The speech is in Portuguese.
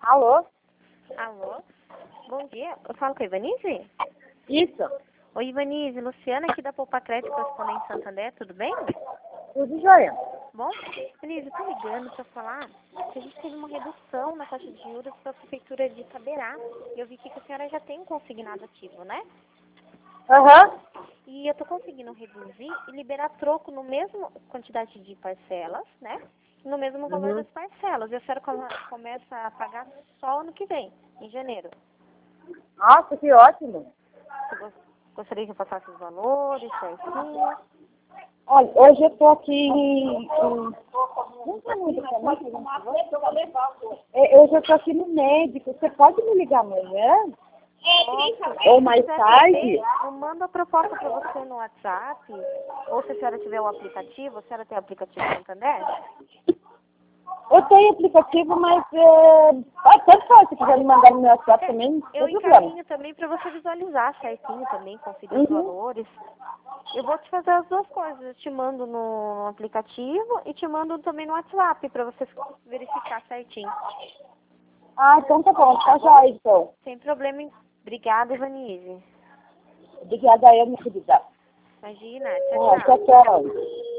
Alô? Alô? Bom dia. Eu falo com a Ivanise? Isso. Oi, Ivanise. Luciana aqui da Poupa Crédito Correspondente Santander. Tudo bem? Tudo jóia. Bom? Ivanise, eu tô ligando pra falar que a gente teve uma redução na taxa de juros para a Prefeitura de Itaberá. E eu vi que a senhora já tem um consignado ativo, né? Aham. E eu tô conseguindo reduzir e liberar troco no mesmo quantidade de parcelas, né? No mesmo valor das parcelas. E a senhora começa a pagar só ano que vem, em janeiro. Nossa, que ótimo. Você gostaria que eu passasse os valores certinho? Olha, hoje eu tô aqui não tá muito pra mim, hoje eu tô aqui no médico. Você pode me ligar amanhã? Ou mais tarde? Eu mando a proposta para você no WhatsApp. Ou se a senhora tiver o aplicativo, a senhora tem o aplicativo Santander? Eu tenho aplicativo, mas tanto faz se quiser me mandar no meu WhatsApp também, não Eu tem problema. encaminho também para você visualizar certinho também, conferir os valores. Eu vou te fazer as duas coisas. Eu te mando no aplicativo e te mando também no WhatsApp para você verificar certinho. Ah, então tá bom, tá jóia então. Sem problema. Obrigada, Ivanise. Obrigada a eu, minha querida. Imagina. Tchau, tchau. Tchau, tchau.